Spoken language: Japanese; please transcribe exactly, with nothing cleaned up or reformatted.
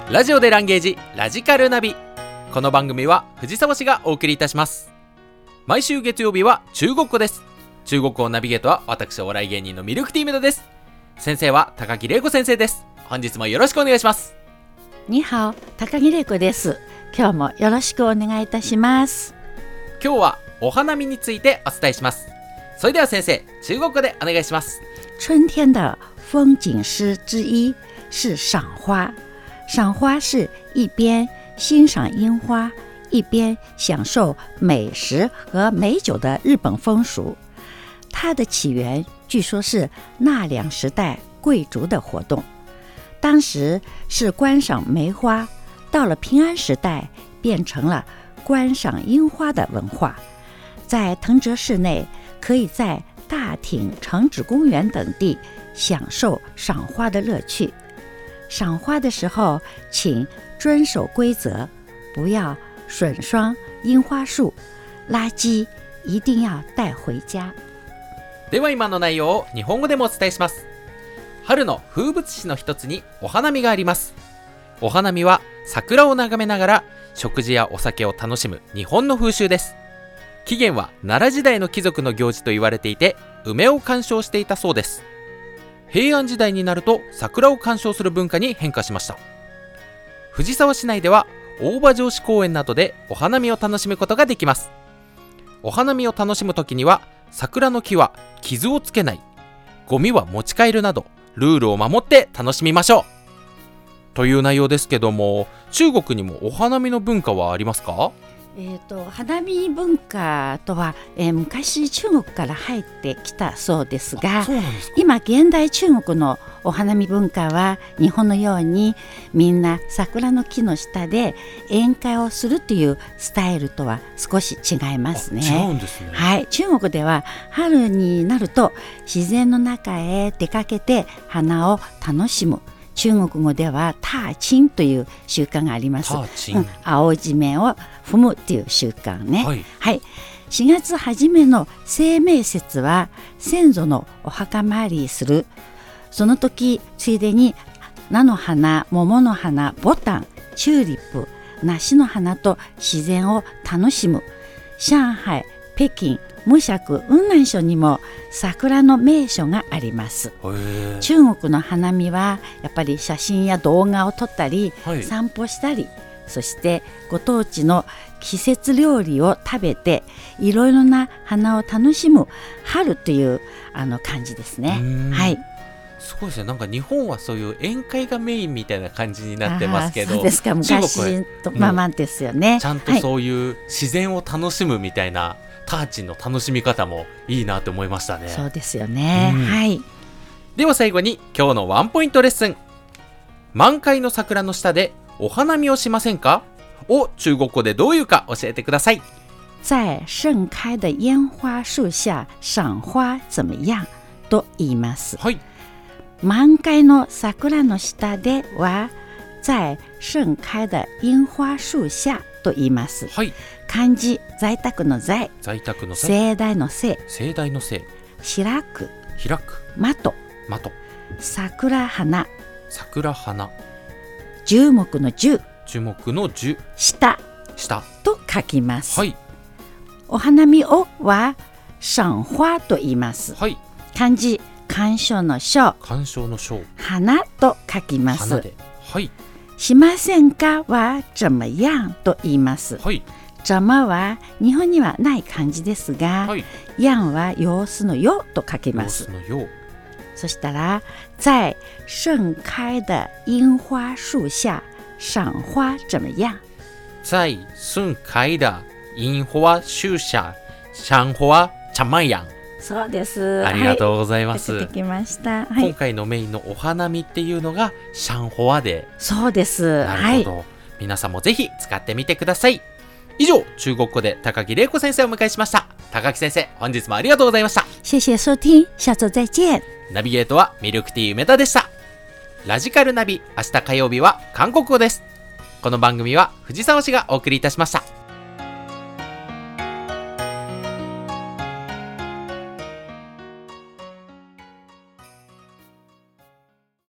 ラジオでランゲージラジカルナビ。この番組は藤沢市がお送りいたします。毎週月曜日は中国語です。中国語ナビゲートは私お笑い芸人のミルクティーメドです。先生は高木玲子先生です。本日もよろしくお願いします。 にはお、高木玲子です。今日もよろしくお願いいたします。 今日はお花見についてお伝えします。それでは先生、中国語でお願いします。 春天的风景诗之一是赏花。赏花是一边欣赏樱花，一边享受美食和美酒的日本风俗。它的起源据说是纳凉时代贵族的活动，当时是观赏梅花，到了平安时代变成了观赏樱花的文化。在藤泽市内，可以在大町城址公园等地享受赏花的乐趣。赏花的时候，请遵守规则，不要损伤樱花树，垃圾一定要带回家。 では今の内容を日本語でもお伝えします。春の風物詩の一つにお花見があります。お花見は桜を眺めながら食事やお酒を楽しむ日本の風習です。起源は奈良時代の貴族の行事と言われていて、梅を鑑賞していたそうです。平安時代になると桜を鑑賞する文化に変化しました。藤沢市内では大場城址公園などでお花見を楽しむことができます。お花見を楽しむときには、桜の木は傷をつけない、ゴミは持ち帰るなどルールを守って楽しみましょうという内容ですけども、中国にもお花見の文化はありますか？ えー、と花見文化とは、えー、昔中国から入ってきたそうですが、 そうなんですか。 今現代中国のお花見文化は日本のようにみんな桜の木の下で宴会をするというスタイルとは少し違いますね。 違うんですね。 はい、中国では春になると自然の中へ出かけて花を楽しむ。中国語ではターチンという習慣があります。 ターチン、 うん、青地面を踏むという習慣ね。 はい、 はい、しがつ初めの清明節は先祖のお墓参りする。その時ついでに菜の花、桃の花、ボタン、チューリップ、梨の花と自然を楽しむ。上海、北京、無錫、雲南省にも桜の名所があります。中国の花見はやっぱり写真や動画を撮ったり、はい、散歩したり、そしてご当地の季節料理を食べていろいろな花を楽しむ春というあの感じですね。はい、 すごいですね。なんか日本はそういう宴会がメインみたいな感じになってますけど、 そうですか。昔とままですよね。 ちゃんとそういう自然を楽しむみたいな、はい、ターチンの楽しみ方もいいなと思いましたね。 そうですよね、うん、はい。 では最後に今日のワンポイントレッスン。満開の桜の下でお花見をしませんかを中国語でどういうか教えてください。 在盛開的煙花樹下賞花怎麼樣と言います。 はい。 満開の桜の下では在盛開的煙花樹下と言います。 はい。 漢字在宅の在、 在宅の在、 盛大の盛、 盛大の盛、 開く、 開く、 的、 的、 桜花、 桜花、 樹木の樹、 樹木の樹、 下、 下と書きます。 はい。 お花見をは賞花と言います。 はい。 漢字鑑賞の賞、 鑑賞の賞、 花と書きます。 花で、はい。 しませんかは怎麼樣と言います。 はい。 怎麼は日本にはない漢字ですが、 はい、 樣は様子のよと書きます。 様子のよ。 そしたら在盛開的櫻花樹下賞花怎麼樣？ 在盛開的櫻花樹下賞花怎麼樣？ そうです。 ありがとうございます。 はい、出てきました。はい、 今回のメインのお花見っていうのが賞花で。 そうです。 なるほど。はい、皆さんもぜひ使ってみてください。以上、中国語で高木玲子先生をお迎えしました。高木先生、本日もありがとうございました。 謝謝收聽、下周再見。 ナビゲートはミルクティー梅田でした。ラジカルナビ、明日火曜日は韓国語です。この番組は藤沢市がお送りいたしました。